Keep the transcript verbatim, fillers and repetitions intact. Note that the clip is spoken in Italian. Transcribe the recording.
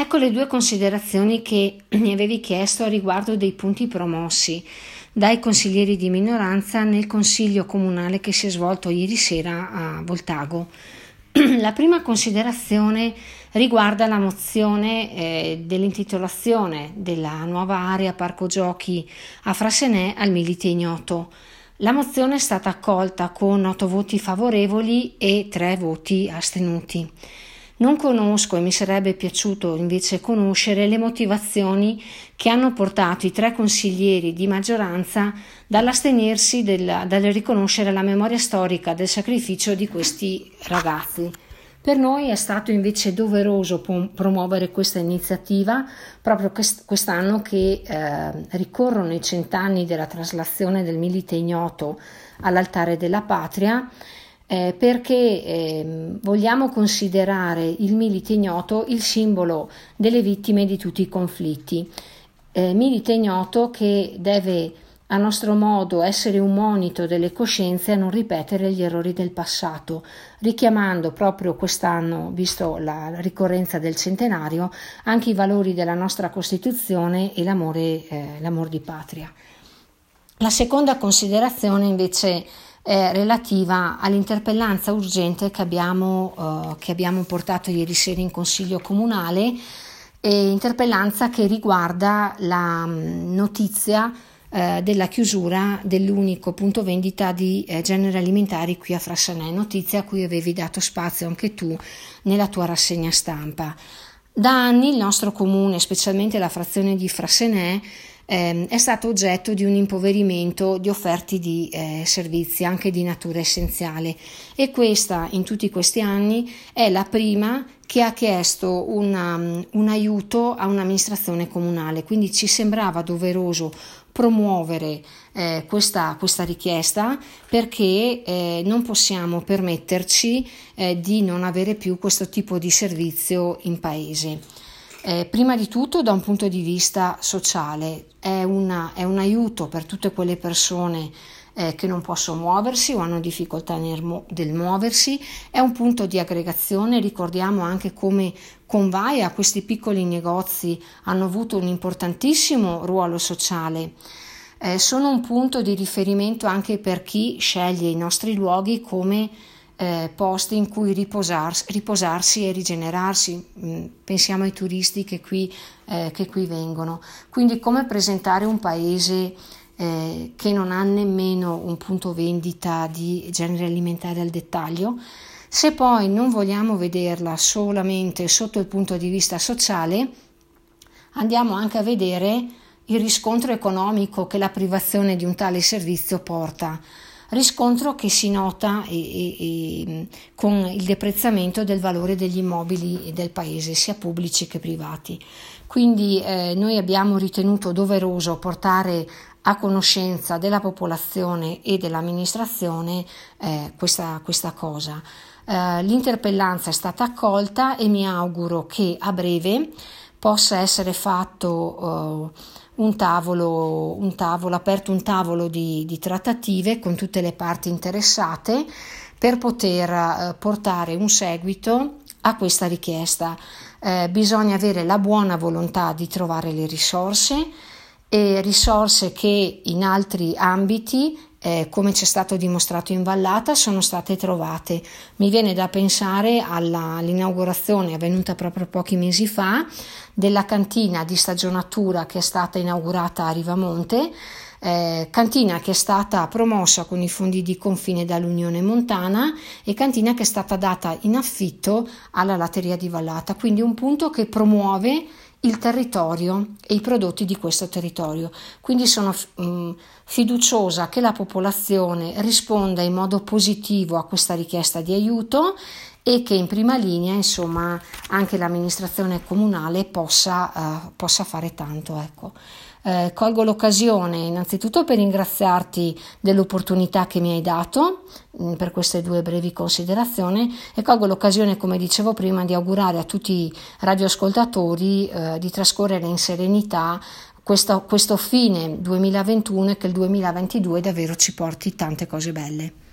Ecco le due considerazioni che mi avevi chiesto a riguardo dei punti promossi dai consiglieri di minoranza nel consiglio comunale che si è svolto ieri sera a Voltago. La prima considerazione riguarda la mozione eh, dell'intitolazione della nuova area parco giochi a Frassenè al Milite Ignoto. La mozione è stata accolta con otto voti favorevoli e tre voti astenuti. Non conosco e mi sarebbe piaciuto invece conoscere le motivazioni che hanno portato i tre consiglieri di maggioranza dall'astenersi del, dal riconoscere la memoria storica del sacrificio di questi ragazzi. Per noi è stato invece doveroso promuovere questa iniziativa proprio quest'anno che eh, ricorrono i cent'anni della traslazione del Milite Ignoto all'altare della patria. Eh, perché eh, vogliamo considerare il Milite Ignoto il simbolo delle vittime di tutti i conflitti. Eh, Milite Ignoto che deve a nostro modo essere un monito delle coscienze a non ripetere gli errori del passato, richiamando proprio quest'anno, visto la ricorrenza del centenario, anche i valori della nostra Costituzione e l'amore, eh, l'amor di patria. La seconda considerazione invece è relativa all'interpellanza urgente che abbiamo, uh, che abbiamo portato ieri sera in Consiglio Comunale, e interpellanza che riguarda la um, notizia uh, della chiusura dell'unico punto vendita di eh, generi alimentari qui a Frassenè, notizia a cui avevi dato spazio anche tu nella tua rassegna stampa. Da anni il nostro comune, specialmente la frazione di Frassenè, Eh, è stato oggetto di un impoverimento di offerte di eh, servizi anche di natura essenziale, e questa in tutti questi anni è la prima che ha chiesto una, un aiuto a un'amministrazione comunale, quindi ci sembrava doveroso promuovere eh, questa, questa richiesta, perché eh, non possiamo permetterci eh, di non avere più questo tipo di servizio in paese. Eh, prima di tutto da un punto di vista sociale è, una, è un aiuto per tutte quelle persone eh, che non possono muoversi o hanno difficoltà nel, del muoversi, è un punto di aggregazione. Ricordiamo anche come Convaia, questi piccoli negozi hanno avuto un importantissimo ruolo sociale, eh, sono un punto di riferimento anche per chi sceglie i nostri luoghi come Eh, posti in cui riposarsi, riposarsi e rigenerarsi. Pensiamo ai turisti che qui, eh, che qui vengono. Quindi come presentare un paese eh, che non ha nemmeno un punto vendita di generi alimentari al dettaglio? Se poi non vogliamo vederla solamente sotto il punto di vista sociale, andiamo anche a vedere il riscontro economico che la privazione di un tale servizio porta. Riscontro che si nota e, e, e, con il deprezzamento del valore degli immobili del paese, sia pubblici che privati. Quindi eh, noi abbiamo ritenuto doveroso portare a conoscenza della popolazione e dell'amministrazione eh, questa, questa cosa. Eh, l'interpellanza è stata accolta e mi auguro che a breve possa essere fatto eh, un tavolo, un tavolo, aperto un tavolo di, di trattative con tutte le parti interessate per poter eh, portare un seguito a questa richiesta. Eh, bisogna avere la buona volontà di trovare le risorse, e risorse che in altri ambiti, eh, come c'è stato dimostrato in Vallata, sono state trovate. Mi viene da pensare alla, all'inaugurazione avvenuta proprio pochi mesi fa della cantina di stagionatura che è stata inaugurata a Rivamonte, eh, cantina che è stata promossa con i fondi di confine dall'Unione Montana e cantina che è stata data in affitto alla Latteria di Vallata, quindi un punto che promuove il territorio e i prodotti di questo territorio. Quindi sono mh, fiduciosa che la popolazione risponda in modo positivo a questa richiesta di aiuto e che in prima linea, insomma, anche l'amministrazione comunale possa, uh, possa fare tanto. Ecco. Eh, colgo l'occasione innanzitutto per ringraziarti dell'opportunità che mi hai dato mh, per queste due brevi considerazioni, e colgo l'occasione, come dicevo prima, di augurare a tutti i radioascoltatori eh, di trascorrere in serenità questo, questo fine duemilaventuno, e che il duemilaventidue davvero ci porti tante cose belle.